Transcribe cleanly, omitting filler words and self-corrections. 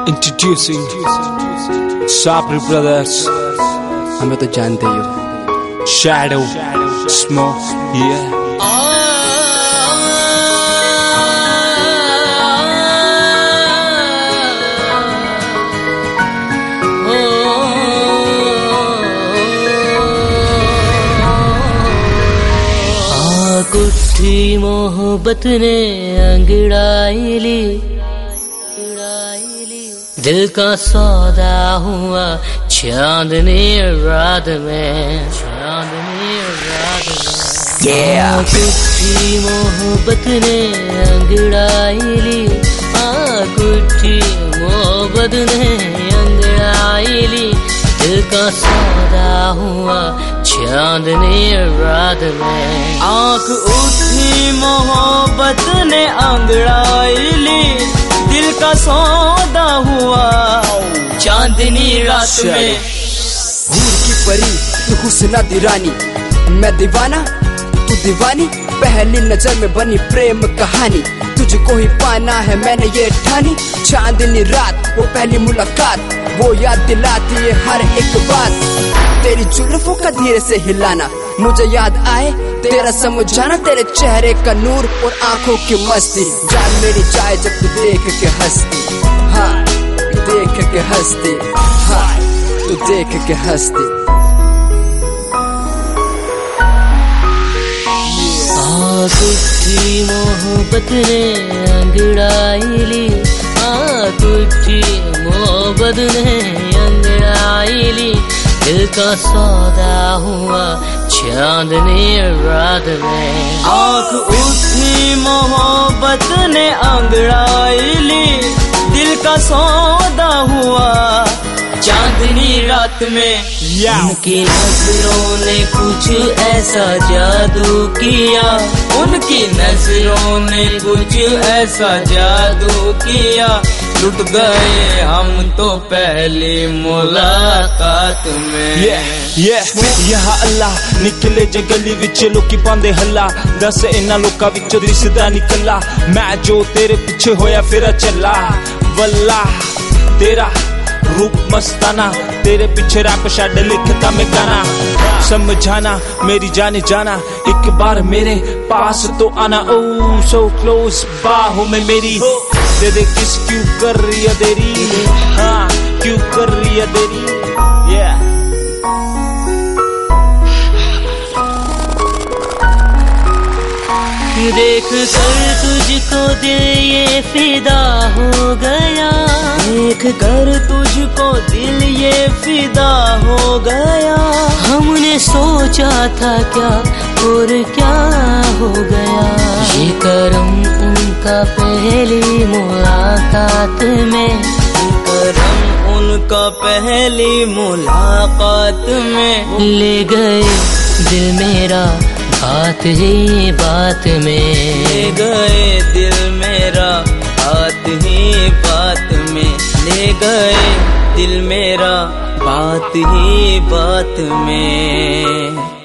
Introducing Sabri Brothers. हमें तो जानते ही हो। Shadow, Smoke, yeah. कुट्ठी मोहब्बत ने अंगड़ाई ली, दिल का सौदा हुआ चांदनी रात में, चांदनी रात में। कुट्ठी मोहब्बत ने अंगड़ाई ली, कुट्ठी मोहब्बत ने अंगड़ाई ली, दिल का सौदा हुआ चांदनी रात में। आँख उठी मोहब्बत ने अंगड़ाई ली, दिल का सौदा हुआ चांदनी रात में। हूर की परी तू हुस्ना दीवानी, मैं दीवाना तू दीवानी, पहली नजर में बनी प्रेम कहानी, तुझको ही पाना है मैंने ये ठानी। चांदनी रात वो पहली मुलाकात, वो याद दिलाती है हर एक बात। तेरी जुल्फों का धीरे से हिलाना, मुझे याद आए तेरा समझाना, तेरे चेहरे का नूर और आंखों की मस्ती। जान मेरी जाए जब तू देख के हंसती, हाँ देख के हंसती, हाँ तू देख के हंसती। कुट्ठी मोहब्बत ने अंगड़ाई ली, कुट्ठी मोहब्बत ने अंगड़ाई ली, दिल का सौदा हुआ चांदनी रात में। आँख उठी मोहब्बत ने अंगड़ाई ली, दिल का सौदा हुआ चांदनी रात में। उनकी नजरों ने कुछ ऐसा जादू किया, उनकी नजरों ने कुछ ऐसा जादू किया, लुट गए हम तो पहली मुलाकात में। यहाँ अल्लाह निकले जे गली विच लोकी पांदे हल्ला, दस इन्हां लोकां विचों रिश्ता निकला, मैं जो तेरे पीछे होया फिर चला। वल्ला तेरा रूप मस्ताना, तेरे पीछे रैप शैड लिखता मैं गाना। समझाना मेरी जाने जाना, एक बार मेरे पास तो आना। ओ सो क्लोज बाहों में मेरी, दे दे किस क्यों कर रही है देरी, हाँ क्यों कर रही है देरी। देख कर तुझको दिल ये फिदा हो गया, देख कर तुझको दिल ये फिदा हो गया। हमने सोचा था क्या और क्या हो गया, ये करम उनका पहली मुलाकात में, ये करम उनका पहली मुलाकात में। ले गए दिल मेरा बात ही बात में, ले गए दिल मेरा बात ही बात में, ले गए दिल मेरा बात ही बात में।